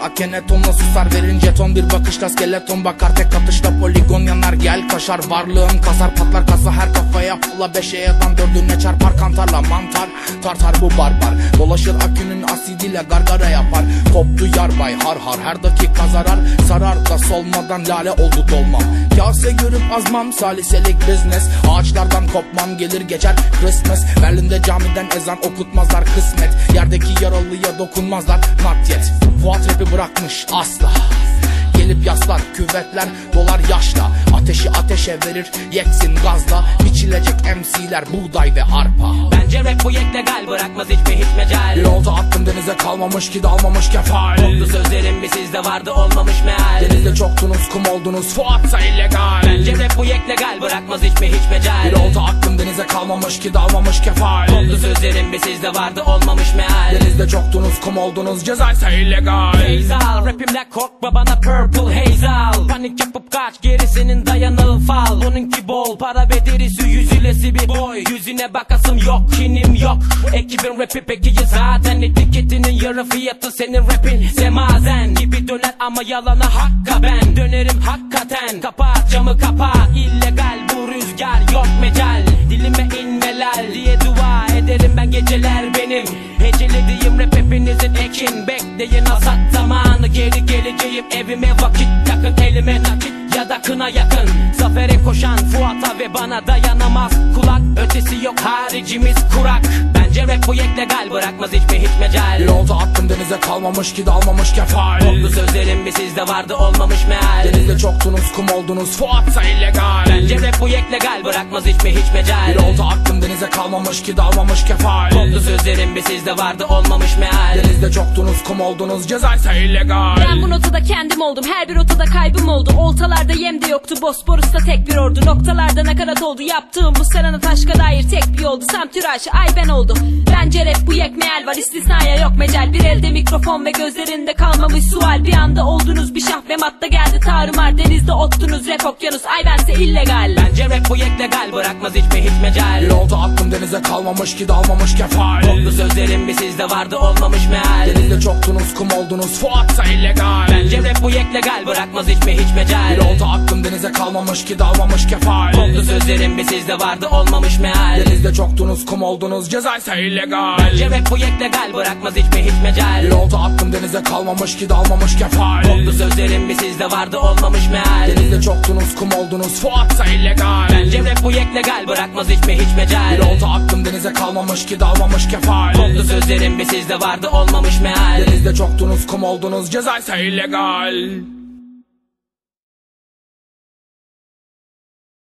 akene tonla susar, verince ton bir bakışla skeleton bakar, tek atışla poligon yanar, gel kaşar. Varlığın kasar patlar kasa her kafaya, fulla 5'e yatan 4'üne çarpar, kantarla mantar tartar bu barbar. Dolaşır akünün asidiyle gargara yapar, koptu yarbay har har, her dakika zarar. Sarar da solmadan lale oldu dolmam, kase görüp azmam, saliselik business. Ağaçlardan kopmam, gelir geçer Christmas. Berlin'de camiden ezan okutmazlar, kısmet. Yerdeki yaralıya dokunmazlar, not yet. Fuat rapi bırakmış asla, gelip yaslar küvetler dolar yaşla. Ateşi ateşe verir yeksin gazla, biçilecek MC'ler buğday ve arpa. Bence rap bu legal, bırakmaz hiç mecal. Bir olta attım denize, kalmamış ki dalmamış kefal. Oldu sözlerim bir sizde vardı olmamış meal. Denizde çoktunuz kum oldunuz, Fuatsa illegal. Bence rap bu legal, bırakmaz hiç mecal. Bir olta attım denize, kalmamış ki dalmamış kefal. Oldu sözlerim bir sizde vardı olmamış meal. Denizde çoktunuz kum oldunuz, cezaysa illegal. Hazel rapimle korkma bana purple hazel. Panik yapıp kaç, gerisinin dayanığı fal. Onunki bol para ve derisi yüzülesi bir boy. Yüzüne bakasım yok, kinim yok. Ekibin rapi peki zaten, etiketinin yarı fiyatı senin rapin. Semazen gibi döner ama yalana hakka ben dönerim hakikaten. Kapat camı kapa, illegal bu rüzgar yok mecal. Dilime inmelal diye dua ederim ben, geceler benim. Hecelediğim rap hepinizin ekin. Bekleyin hasat zamanı, geri geleceğim evime, vakit yakın. Elime nakit ya da kına yakın. Zafere koşan Fuat'a ve bana dayanamaz. Kulak ötesi yok, haricimiz kurak. Bence rap bu legal, bırakmaz hiç mecal. Bir olta attım denize, kalmamış ki dalmamış kefal. Oldu sözlerim bir sizde vardı olmamış meal. Denizde çoktunuz kum oldunuz, Fuatsa illegal. Bence rap bu legal, bırakmaz hiç mecal. Bir olta attım denize, kalmamış ki dalmamış kefal. Oldu sözlerim bir sizde vardı olmamış meal. Denizde çoktunuz kum oldunuz, cezaysa illegal. Ben bu notada kendim oldum, her bir rotada kaybım oldu. Oltalarda yem de yoktu, Bosporus'ta tek bir ordu. Noktalarda nakarat oldu, yaptığım bu serenat aşka dair tek bir yoldu. Semtür aşı ay ben oldu. Bence rap bu meal var, istisnaya yok mecal. Bir elde mikrofon ve gözlerinde kalmamış sual. Bir anda oldunuz bir şah ve matta geldi tarumar. Denizde ottunuz rap okyanus, ay bense illegal. Bence rap bu legal, bırakmaz hiç mecal. Bir olta attım denize, kalmamış ki dalmamış kefal. Oldu sözlerim bir sizde vardı olmamış meal. Denizde çoktunuz kum oldunuz, Fuatsa illegal. Bence rap bu legal, bırakmaz hiç mecal. Bir olta attım denize, kalmamış ki dalmamış kefal. Oldu sözlerim bir sizde vardı olmamış meal. Denizde çoktunuz kum oldunuz, cezaysa illegal. Bence rap bu legal, bırakmaz hiç mecal. Bir olta attım denize, kalmamış ki dalmamış kefal. Oldu sözlerim bir sizde vardı olmamış meal. Denizde çoktunuz kum oldunuz, Fuatsa illegal. Bence rap bu legal, bırakmaz hiç mecal. Bir olta attım denize, kalmamış ki dalmamış kefal. Oldu sözlerim bir sizde vardı olmamış meal. Denizde çoktunuz kum oldunuz, cezaysa illegal.